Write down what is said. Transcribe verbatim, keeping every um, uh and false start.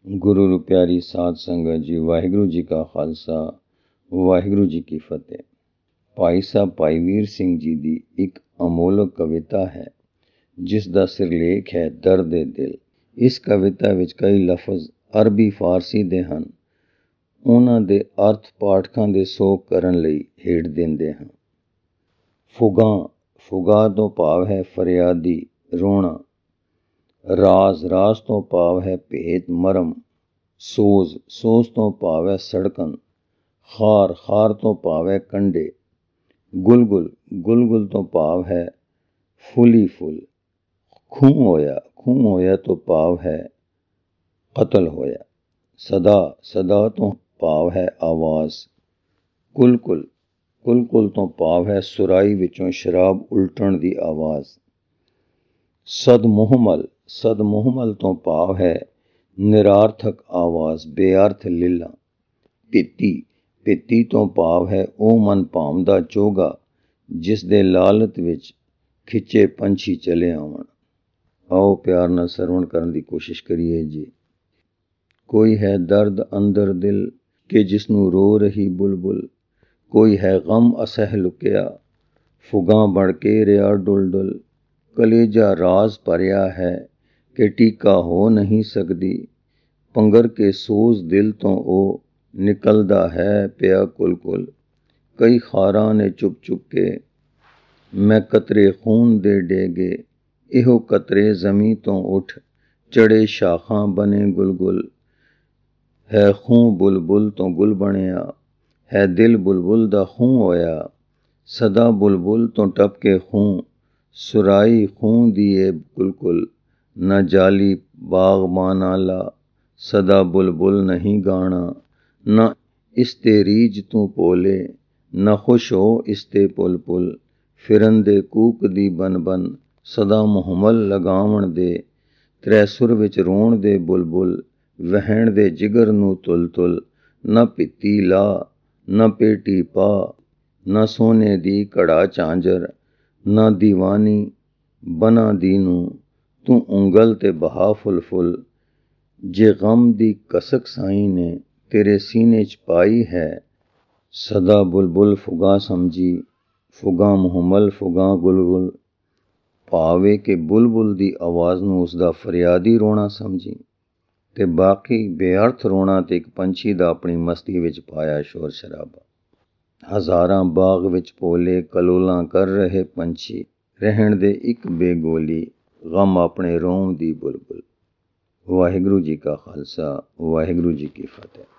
ਗੁਰੂ ਨੂੰ ਪਿਆਰੀ ਸਾਧ ਸੰਗਤ ਜੀ, ਵਾਹਿਗੁਰੂ ਜੀ ਕਾ ਖਾਲਸਾ, ਵਾਹਿਗੁਰੂ ਜੀ ਕੀ ਫਤਿਹ। ਭਾਈ ਸਾਹਿਬ ਭਾਈ ਵੀਰ ਸਿੰਘ ਜੀ ਦੀ ਇੱਕ ਅਮੋਲਕ ਕਵਿਤਾ ਹੈ ਜਿਸ ਦਾ ਸਿਰਲੇਖ ਹੈ ਦਰਦ ਦਿਲ। ਇਸ ਕਵਿਤਾ ਵਿੱਚ ਕਈ ਲਫ਼ਜ਼ ਅਰਬੀ ਫਾਰਸੀ ਦੇ ਹਨ। ਉਹਨਾਂ ਦੇ ਅਰਥ ਪਾਠਕਾਂ ਦੇ ਸੋਗ ਕਰਨ ਲਈ ਹੇਠ ਦਿੰਦੇ ਹਾਂ। ਫੁਗਾਂ, ਫੁਗਾਂ ਤੋਂ ਭਾਵ ਹੈ ਫਰਿਆਦੀ, ਰੋਣਾ। ਰਾਜ਼, ਰਾਜ਼ ਤੋਂ ਭਾਵ ਹੈ ਭੇਤ, ਮਰਮ। ਸੋਜ਼, ਸੋਜ਼ ਤੋਂ ਭਾਵ ਹੈ ਸੜਕਣ। ਖਾਰ, ਖਾਰ ਤੋਂ ਭਾਵ ਹੈ ਕੰਡੇ। ਗੁਲਗੁਲ, ਗੁਲਗੁਲ ਤੋਂ ਭਾਵ ਹੈ ਫੁੱਲੀ ਫੁੱਲ। ਖੂਹ ਹੋਇਆ, ਖੂਹ ਹੋਇਆ ਤੋਂ ਭਾਵ ਹੈ ਕਤਲ ਹੋਇਆ। ਸਦਾ, ਸਦਾ ਤੋਂ ਭਾਵ ਹੈ ਆਵਾਜ਼। ਕੁਲਕੁਲ, ਕੁਲਕੁਲ ਤੋਂ ਭਾਵ ਹੈ ਸੁਰਾਈ ਵਿੱਚੋਂ ਸ਼ਰਾਬ ਉਲਟਣ ਦੀ ਆਵਾਜ਼। ਸਦ ਮੁਹਮਲ, ਸਦ ਮੁਹਮਲ ਤੋਂ ਭਾਵ ਹੈ ਨਿਰਾਰਥਕ ਆਵਾਜ਼, ਬੇਅਰਥ ਲੀਲਾ। ਭਿੱਤੀ, ਭਿੱਤੀ ਤੋਂ ਭਾਵ ਹੈ ਉਹ ਮਨ ਭਾਉਂਦਾ ਚੋਗਾ ਜਿਸ ਦੇ ਲਾਲਤ ਵਿੱਚ ਖਿੱਚੇ ਪੰਛੀ ਚਲੇ ਆਵਣ। ਆਓ ਪਿਆਰ ਨਾਲ ਸਰਵਣ ਕਰਨ ਦੀ ਕੋਸ਼ਿਸ਼ ਕਰੀਏ ਜੀ। ਕੋਈ ਹੈ ਦਰਦ ਅੰਦਰ ਦਿਲ ਕਿ ਜਿਸ ਨੂੰ ਰੋ ਰਹੀ ਬੁਲਬੁਲ। ਕੋਈ ਹੈ ਗਮ ਅਸਹਿ ਲੁਕਿਆ, ਫੁਗਾਂ ਬਣ ਕੇ ਰਿਹਾ ਡੁੱਲ ਡੁੱਲ। ਕਲੇਜਾ ਰਾਜ਼ ਭਰਿਆ ਹੈ ਕਿ ਟੀਕਾ ਹੋ ਨਹੀਂ ਸਕਦੀ। ਪੰਗਰ ਕੇ ਸੋਜ਼ ਦਿਲ ਤੋਂ ਉਹ ਨਿਕਲਦਾ ਹੈ ਪਿਆ ਕੁਲ ਕੁਲ। ਕਈ ਖਾਰਾਂ ਨੇ ਚੁੱਪ ਚੁੱਪ ਕੇ ਮੈਂ ਕਤਰੇ ਖੂਨ ਦੇ ਡੇਗੇ। ਇਹੋ ਕਤਰੇ ਜ਼ਮੀਂ ਤੋਂ ਉੱਠ ਚੜੇ ਸ਼ਾਖਾਂ ਬਣੇ ਗੁਲਗੁਲ। ਹੈ ਖੂਹ ਬੁਲਬੁਲ ਤੋਂ ਗੁਲ ਬਣਿਆ, ਹੈ ਦਿਲ ਬੁਲਬੁਲ ਦਾ ਖੂਹ ਹੋਇਆ। ਸਦਾ ਬੁਲਬੁਲ ਤੋਂ ਟੱਪ ਕੇ ਖੂਹ, ਸੁਰਾਈ ਖੂਹ ਦੀ ਏ ਕੁਲਕੁਲ। ਨਾ ਜਾਲੀ ਬਾਗਬਾਨ ਆਲਾ, ਸਦਾ ਬੁਲਬੁਲ ਨਹੀਂ ਗਾਣਾ। ਨਾ ਇਸ ਤੇ ਰੀਝ ਤੂੰ ਪੋਲੇ, ਨਾ ਖੁਸ਼ ਹੋ ਇਸ ਤੇ ਪੁਲ ਪੁਲ। ਫਿਰਨ ਦੇ ਕੂਕ ਦੀ ਬਨ ਬਨ, ਸਦਾ ਮੁਹਮਲ ਲਗਾਵਣ ਦੇ। ਤ੍ਰੈ ਸੁਰ ਵਿੱਚ ਰੋਣ ਦੇ ਬੁਲਬੁਲ, ਵਹਿਣ ਦੇ ਜਿਗਰ ਨੂੰ ਤੁਲ ਤੁਲ। ਨਾ ਭਿੱਤੀ ਲਾ, ਨਾ ਪੇਟੀ ਪਾ, ਨਾ ਸੋਨੇ ਦੀ ਘੜਾ ਝਾਂਜਰ। ਨਾ ਦੀਵਾਨੀ ਬਨਾ ਦੀ ਨੂੰ, ਤੂੰ ਉਂਗਲ ਤੇ ਬਹਾ ਫੁੱਲ ਫੁੱਲ। ਜੇ ਗਮ ਦੀ ਕਸਕ ਸਾਈਂ ਨੇ ਤੇਰੇ ਸੀਨੇ 'ਚ ਪਾਈ ਹੈ, ਸਦਾ ਬੁਲਬੁਲ ਫੁਗਾਂ ਸਮਝੀ, ਫੁਗਾਂ ਮੁਹਮਲ ਫੁਗਾਂ ਗੁਲਗੁਲ। ਭਾਵੇਂ ਕਿ ਬੁਲਬੁਲ ਦੀ ਆਵਾਜ਼ ਨੂੰ ਉਸਦਾ ਫਰਿਆਦੀ ਰੋਣਾ ਸਮਝੀ ਤੇ ਬਾਕੀ ਬੇਅਰਥ ਰੋਣਾ ਤੇ ਇੱਕ ਪੰਛੀ ਦਾ ਆਪਣੀ ਮਸਤੀ ਵਿੱਚ ਪਾਇਆ ਸ਼ੋਰ ਸ਼ਰਾਬਾ। ਹਜ਼ਾਰਾਂ ਬਾਗ ਵਿੱਚ ਪੋਲੇ ਕਲੋਲਾਂ ਕਰ ਰਹੇ ਪੰਛੀ, ਰਹਿਣ ਦੇ ਇੱਕ ਬੇਗੋਲੀ, ਗਮ ਆਪਣੇ ਰੋਮ ਦੀ ਬੁਲਬੁਲ। ਵਾਹਿਗੁਰੂ ਜੀ ਕਾ ਖਾਲਸਾ, ਵਾਹਿਗੁਰੂ ਜੀ ਕੀ ਫਤਿਹ।